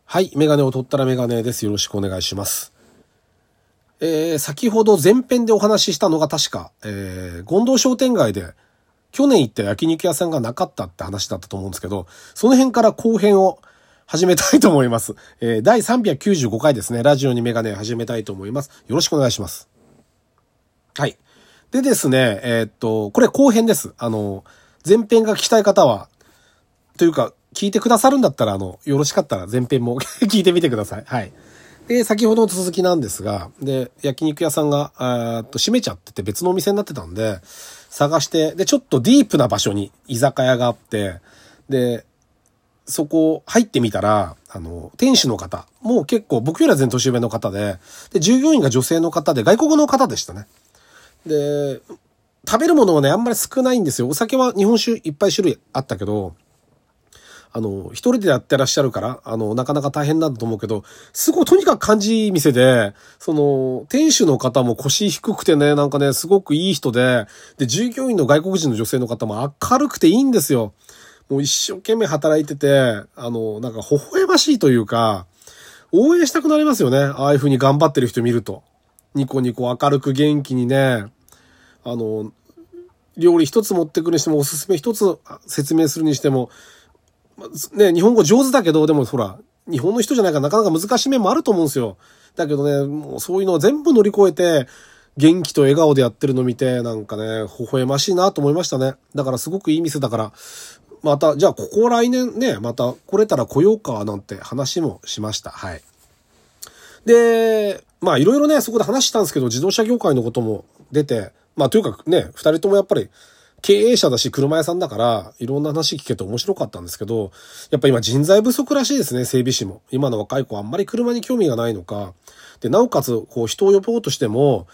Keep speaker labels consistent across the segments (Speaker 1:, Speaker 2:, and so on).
Speaker 1: はい、メガネを取ったらメガネです。よろしくお願いします。先ほど前編でお話ししたのが確か、権堂商店街で去年行った焼肉屋さんがなかったって話だったと思うんですけど、その辺から後編を始めたいと思います。第395回ですね。ラジオにメガネ始めたいと思います。よろしくお願いします。はい。でですね、これ後編です。前編が聞きたい方は、というか、聞いてくださるんだったら、よろしかったら前編も聞いてみてください。はい。で、先ほどの続きなんですが、で、焼肉屋さんが、閉めちゃってて別のお店になってたんで、探して、で、ちょっとディープな場所に居酒屋があって、で、そこ入ってみたら、店主の方、もう結構僕よりは全然年上の方で、で、従業員が女性の方で外国の方でしたね。で、食べるものはね、あんまり少ないんですよ。お酒は日本酒いっぱい種類あったけど、一人でやってらっしゃるから、なかなか大変なんだと思うけど、すごいとにかく感じいい店で、店主の方も腰低くてね、なんかね、すごくいい人で、で、従業員の外国人の女性の方も明るくていいんですよ。もう一生懸命働いてて、なんか微笑ましいというか、応援したくなりますよね。ああいう風に頑張ってる人見ると。ニコニコ明るく元気にね、料理一つ持ってくるにしても、おすすめ一つ説明するにしても、ね、日本語上手だけど、でもほら、日本の人じゃないからなかなか難しい面もあると思うんですよ。だけどね、もうそういうのを全部乗り越えて、元気と笑顔でやってるの見て、なんかね、微笑ましいなと思いましたね。だからすごくいい店だから、また、じゃあここ来年ね、また来れたら来ようか、なんて話もしました。はい。で、まあいろいろね、そこで話したんですけど、自動車業界のことも出て、まあというかね、二人ともやっぱり、経営者だし車屋さんだから、いろんな話聞けて面白かったんですけど、やっぱ今人材不足らしいですね、整備士も。今の若い子はあんまり車に興味がないのか。で、なおかつ、人を呼ぼうとしても、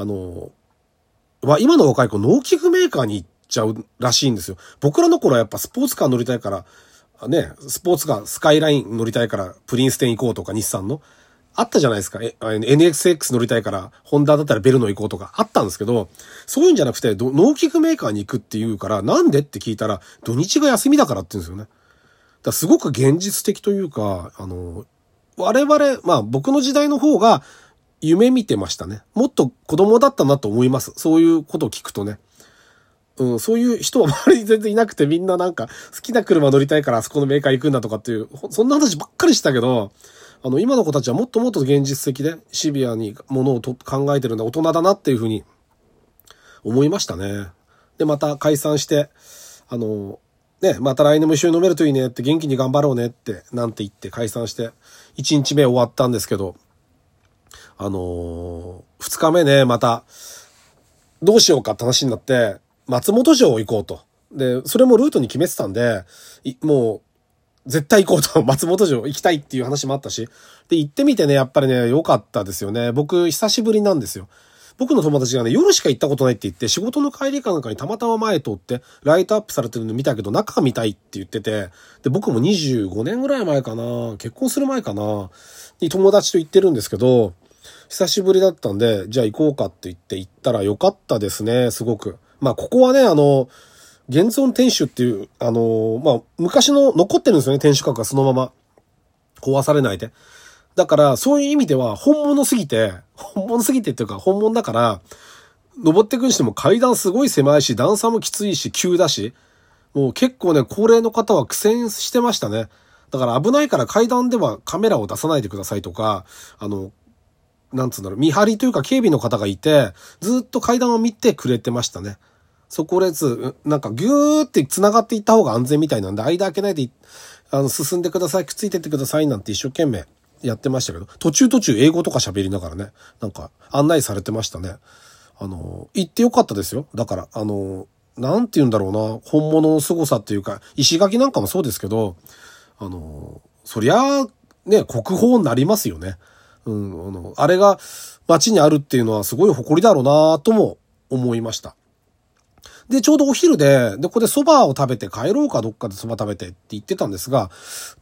Speaker 1: 今の若い子、農機具メーカーに行っちゃうらしいんですよ。僕らの頃はやっぱスポーツカー乗りたいから、ね、スポーツカー、スカイライン乗りたいから、プリンステン行こうとか、日産の。あったじゃないですか。NXX 乗りたいから、ホンダだったらベルノ行こうとかあったんですけど、そういうんじゃなくて、農機具メーカーに行くっていうから、なんでって聞いたら、土日が休みだからって言うんですよね。だからすごく現実的というか、我々、まあ僕の時代の方が夢見てましたね。もっと子供だったなと思います。そういうことを聞くとね。そういう人は周りに全然いなくて、みんななんか好きな車乗りたいからあそこのメーカー行くんだとかっていう、そんな話ばっかりしたけど、今の子たちはもっともっと現実的でシビアにものを考えてるんだ、大人だなっていうふうに思いましたね。で、また解散して、また来年も一緒に飲めるといいねって元気に頑張ろうねってなんて言って解散して、1日目終わったんですけど、2日目ね、また、どうしようかって話になって、松本城行こうと。で、それもルートに決めてたんで、もう、絶対行こうと、松本城行きたいっていう話もあったし。で、行ってみてね、やっぱりね、良かったですよね。僕、久しぶりなんですよ。僕の友達がね、夜しか行ったことないって言って、仕事の帰りかなんかにたまたま前通って、ライトアップされてるの見たけど、中見たいって言ってて、で、僕も25年ぐらい前かな、結婚する前かな、に友達と行ってるんですけど、久しぶりだったんで、じゃあ行こうかって言って行ったら良かったですね、すごく。まあ、ここはね、現存天守っていう、昔の残ってるんですよね、天守閣がそのまま。壊されないで。だから、そういう意味では、本物すぎてっていうか、本物だから、登っていくにしても階段すごい狭いし、段差もきついし、急だし、もう結構ね、高齢の方は苦戦してましたね。だから危ないから階段ではカメラを出さないでくださいとか、なんつうんだろう、見張りというか警備の方がいて、ずっと階段を見てくれてましたね。そこ列、なんかギューって繋がっていった方が安全みたいなんで、間開けないで、進んでください、くっついてってくださいなんて一生懸命やってましたけど、途中英語とか喋りながらね、なんか案内されてましたね。行ってよかったですよ。だから、なんて言うんだろうな、本物の凄さっていうか、石垣なんかもそうですけど、そりゃ、ね、国宝になりますよね。あれが街にあるっていうのはすごい誇りだろうなとも思いました。で、ちょうどお昼で、ここで蕎麦を食べて帰ろうかどっかで蕎麦食べてって言ってたんですが、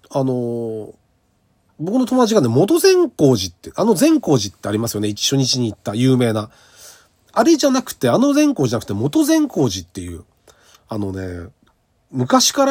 Speaker 1: 僕の友達がね、元善光寺って、善光寺ってありますよね。初日に行った有名な。あれじゃなくて、善光寺じゃなくて元善光寺っていう、昔から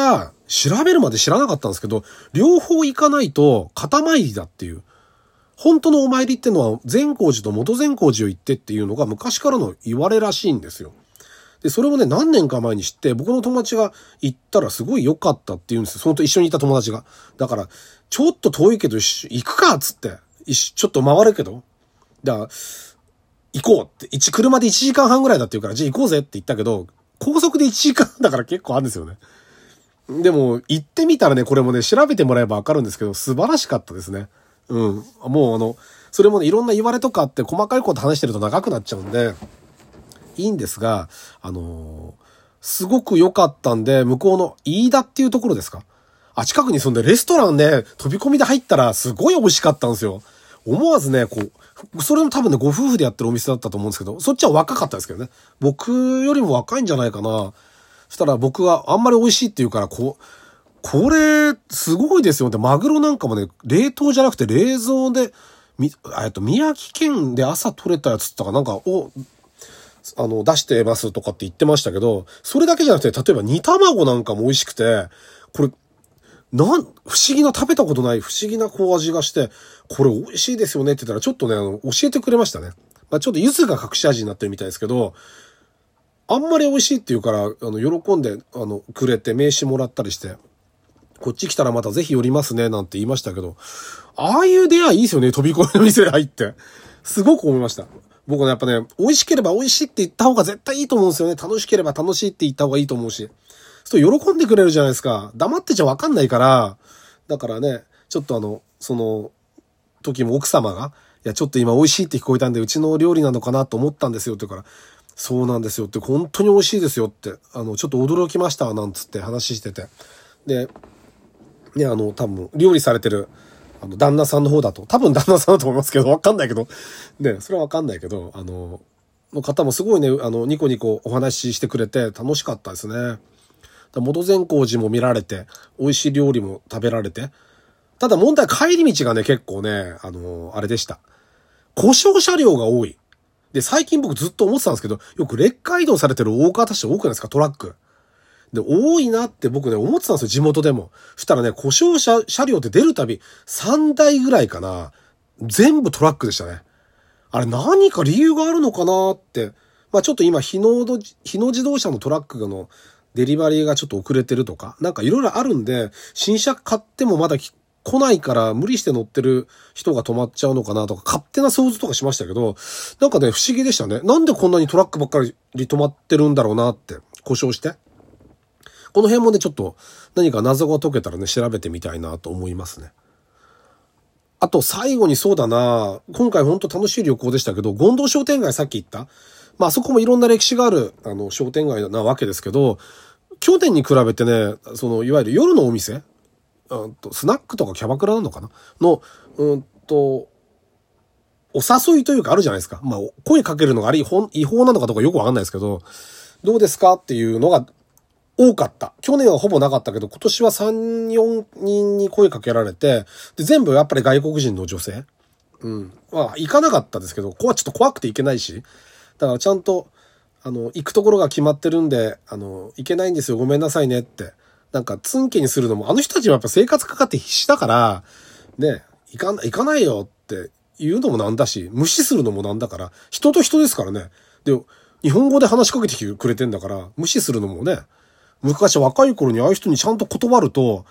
Speaker 1: 調べるまで知らなかったんですけど、両方行かないと肩参りだっていう。本当のお参りってのは善光寺と元善光寺を行ってっていうのが昔からの言われらしいんですよ。で、それをね、何年か前に知って、僕の友達が行ったらすごい良かったって言うんですよ。そのと一緒にいた友達が。だから、ちょっと遠いけど行くかっつって、ちょっと回るけど。だから、行こうって。車で1時間半ぐらいだって言うから、じゃあ行こうぜって言ったけど、高速で1時間だから結構あるんですよね。でも、行ってみたらね、これもね、調べてもらえばわかるんですけど、素晴らしかったですね。うん。もうそれもね、いろんな言われとかあって細かいこと話してると長くなっちゃうんで、いいんですが、すごく良かったんで、向こうの飯田っていうところですか？近くに住んでレストランで飛び込みで入ったらすごい美味しかったんですよ。思わずね、それも多分ね、ご夫婦でやってるお店だったと思うんですけど、そっちは若かったですけどね。僕よりも若いんじゃないかな。そしたら僕があんまり美味しいって言うから、これ、すごいですよって、マグロなんかもね、冷凍じゃなくて冷蔵で、宮城県で朝取れたやつとかなんか出してますとかって言ってましたけど、それだけじゃなくて、例えば煮卵なんかも美味しくて、これ、不思議な、食べたことない不思議な味がして、これ美味しいですよねって言ったら、ちょっとね、教えてくれましたね。ちょっと柚子が隠し味になってるみたいですけど、あんまり美味しいって言うから、喜んで、くれて名刺もらったりして、こっち来たらまたぜひ寄りますね、なんて言いましたけど、ああいう出会いいいですよね、飛び込みの店に入って。すごく思いました。僕ね、やっぱね、美味しければ美味しいって言った方が絶対いいと思うんですよね。楽しければ楽しいって言った方がいいと思うし。そう喜んでくれるじゃないですか。黙ってちゃわかんないから。だからね、ちょっとその時も奥様が、いや、ちょっと今美味しいって聞こえたんで、うちの料理なのかなと思ったんですよって言うから、そうなんですよって、本当に美味しいですよって、ちょっと驚きました、なんつって話してて。で、ね、多分、料理されてる、旦那さんの方だと、多分旦那さんだと思いますけど、わかんないけど、ね、それはわかんないけど、の方もすごいね、ニコニコお話ししてくれて楽しかったですね。元善光寺も見られて、美味しい料理も食べられて。ただ問題、帰り道がね、結構ね、あれでした。故障車両が多い。で、最近僕ずっと思ってたんですけど、よく劣化移動されてる大型車多くないですか、トラック。で、多いなって僕ね、思ってたんですよ、地元でも。そしたらね、故障車両って出るたび、3台ぐらいかな。全部トラックでしたね。あれ何か理由があるのかなって。ちょっと今、日野自動車のトラックのデリバリーがちょっと遅れてるとか、なんかいろいろあるんで、新車買ってもまだ来ないから無理して乗ってる人が止まっちゃうのかなとか、勝手な想像とかしましたけど、なんかね、不思議でしたね。なんでこんなにトラックばっかり止まってるんだろうなって、故障して。この辺もね、ちょっと何か謎が解けたらね、調べてみたいなと思いますね。あと最後にそうだな、今回ほんと楽しい旅行でしたけど、権堂商店街さっき言った、あそこもいろんな歴史がある、商店街なわけですけど、去年に比べてね、いわゆる夜のお店、スナックとかキャバクラなのかなの、お誘いというかあるじゃないですか。声かけるのが違法なのかどうかよくわかんないですけど、どうですかっていうのが多かった。去年はほぼなかったけど、今年は3、4人に声かけられて、で、全部やっぱり外国人の女性。行かなかったですけど、ちょっと怖くて行けないし。だからちゃんと、行くところが決まってるんで、行けないんですよ、ごめんなさいねって。なんか、ツンケにするのも、あの人たちはやっぱ生活かかって必死だから、ね、行かないよって言うのもなんだし、無視するのもなんだから、人と人ですからね。で、日本語で話しかけてくれてんだから、無視するのもね、昔若い頃にああいう人にちゃんと断ると、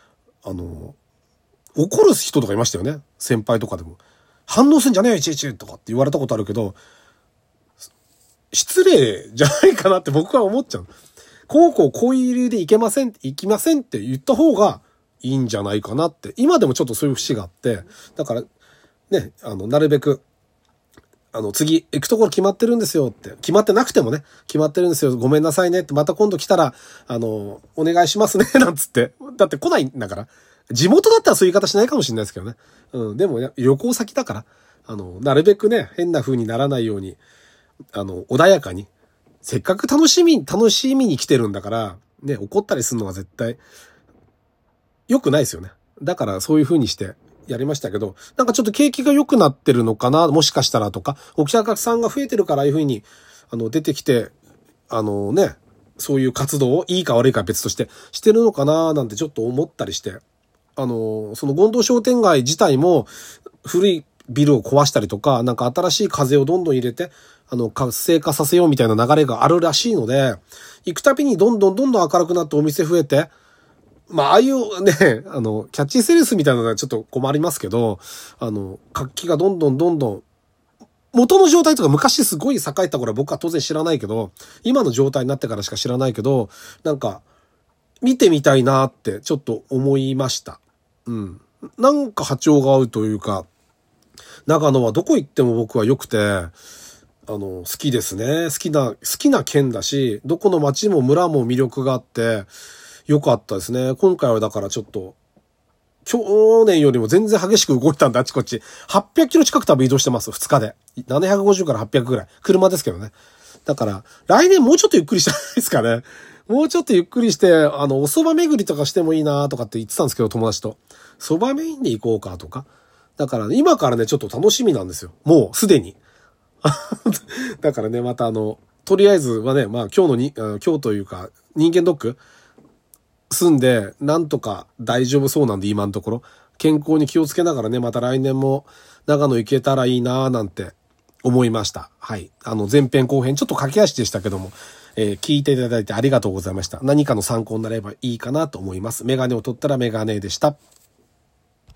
Speaker 1: 怒る人とかいましたよね。先輩とかでも。反応すんじゃねえよ、いちいちとかって言われたことあるけど、失礼じゃないかなって僕は思っちゃう。こういう理由で行きませんって言った方がいいんじゃないかなって。今でもちょっとそういう節があって、だから、ね、なるべく、次、行くところ決まってるんですよって。決まってなくてもね、決まってるんですよ。ごめんなさいねって。また今度来たら、お願いしますね、なんつって。だって来ないんだから。地元だったらそういう言い方しないかもしれないですけどね。でも、ね、旅行先だから、なるべくね、変な風にならないように、穏やかに、せっかく楽しみに来てるんだから、ね、怒ったりするのは絶対、良くないですよね。だからそういう風にして、やりましたけど、なんかちょっと景気が良くなってるのかな、もしかしたらとか、お客さんが増えてるからああいう風に、出てきて、ね、 そういう活動をいいか悪いかは別としてるのかななんてちょっと思ったりして、その権堂商店街自体も古いビルを壊したりとか、なんか新しい風をどんどん入れて、活性化させようみたいな流れがあるらしいので、行くたびにどんどん明るくなってお店増えて、まあ、ああいうね、キャッチセールスみたいなのはちょっと困りますけど、活気がどんどん、元の状態とか昔すごい栄えた頃は僕は当然知らないけど、今の状態になってからしか知らないけど、なんか、見てみたいなってちょっと思いました。うん。なんか波長が合うというか、長野はどこ行っても僕は良くて、好きですね。好きな県だし、どこの町も村も魅力があって、良かったですね。今回はだからちょっと、去年よりも全然激しく動いたんで、あちこち。800キロ近く多分移動してます、2日で。750から800ぐらい。車ですけどね。だから、来年もうちょっとゆっくりしたいですかね。もうちょっとゆっくりして、お蕎麦巡りとかしてもいいなとかって言ってたんですけど、友達と。蕎麦メインで行こうかとか。だからね、今からね、ちょっと楽しみなんですよ。もう、すでに。だからね、またとりあえずはね、まあ今日というか、人間ドック住んで、なんとか大丈夫そうなんで、今のところ。健康に気をつけながらね、また来年も長野行けたらいいなーなんて思いました。はい。前編後編、ちょっと駆け足でしたけども、聞いていただいてありがとうございました。何かの参考になればいいかなと思います。メガネを取ったらメガネでした。